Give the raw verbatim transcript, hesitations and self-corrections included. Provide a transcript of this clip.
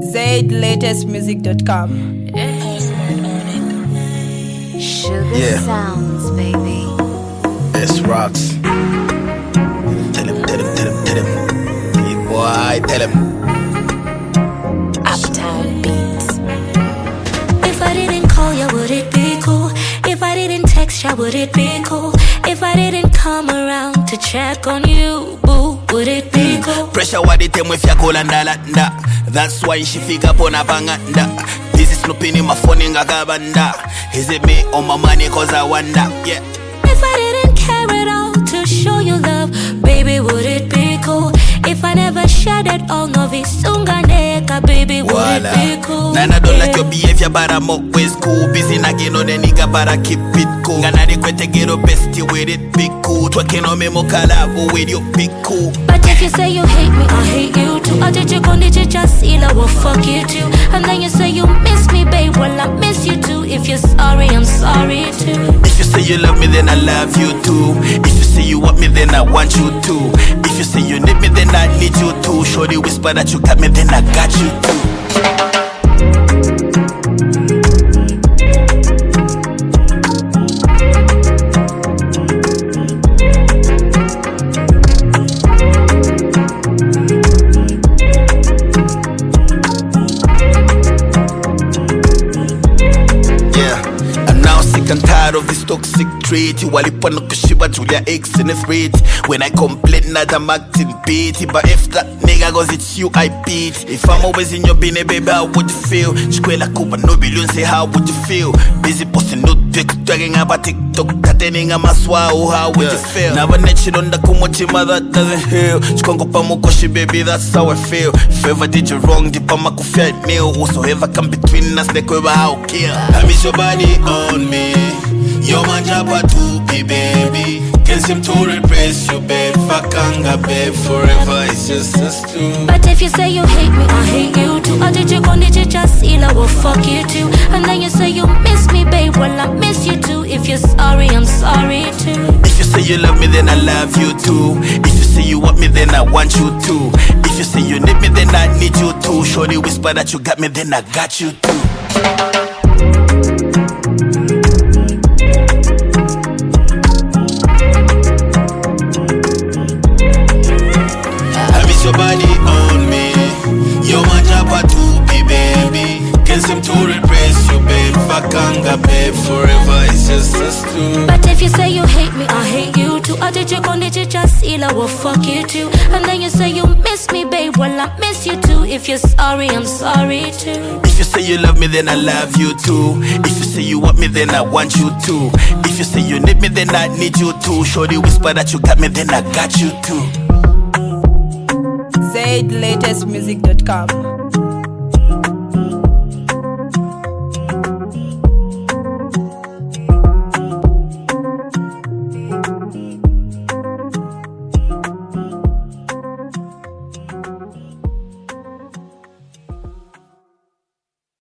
zaid latest music dot com. Sugar Yeah. sounds, baby. It's rocks. Tell him, tell him, tell him, tell him. Hey boy, tell him. Uptown beats. If I didn't call you, would it be cool? If I didn't text you, would it be cool? If I didn't come around to check on you, boo, would it be cool? Pressure what they tell me if you call and da. That's why she figure upon a banganda. Busy snooping in my phone in a gabanda. Is it me or my money cause I wonder? Yeah. If I didn't care at all to show you love, baby, would it be cool? If I never shared it all, no visunganeka, baby, would Voila. it be cool? Nana don't Yeah. like your behavior, but I'm always cool. Busy nagging on the nigga, but I keep it cool. Gonna regret to get up bestie with it, be cool. Twerking on me, mo collabo with you, be cool. But if you say you hate me, I hate you too. I did you go, did you just see I will fuck you too. And then you say you miss me, babe, well I miss you too. If you're sorry, I'm sorry too. If you say you love me, then I love you too. If you say you want me, then I want you too. If you say you need me, then I need you too. Shorty whisper that you got me, then I got you too. I'm tired of this toxic trait. You walip on kushiba Julia X in the street. When I complain that I'm acting petty, but if that nigga goes it's you I beat. If I'm always in your bine, baby, how would you feel? Chikwela kuba no billion, say how would you feel? Busy posting no pic, talking about TikTok, tattening a maswa, how would you feel? Never net you on the kumochima that doesn't heal. Chikongo pamukoshi, baby, that's how I feel. If ever did you wrong, the pamakufia meal. Whosoever come between us, they could how kill. I miss your body on me. You're my jabba to be, baby. Can't seem to replace you, babe. Fakanga, babe. Forever, it's just us two. But if you say you hate me, I hate you too. Or did you go, did you just see I will fuck you too. And then you say you miss me, babe, well I miss you too. If you're sorry, I'm sorry too. If you say you love me, then I love you too. If you say you want me, then I want you too. If you say you need me, then I need you too. Shorty whisper that you got me, then I got you too. Your body on me. You're my jabba to be, baby. Can't seem to replace you, babe. Fakanga, babe. Forever, it's just us two. But if you say you hate me, I hate you too. Or did you go, did you just see I will fuck you too. And then you say you miss me, babe, well I miss you too. If you're sorry, I'm sorry too. If you say you love me, then I love you too. If you say you want me, then I want you too. If you say you need me, then I need you too. Shorty whisper that you got me, then I got you too. zaid latest music dot com.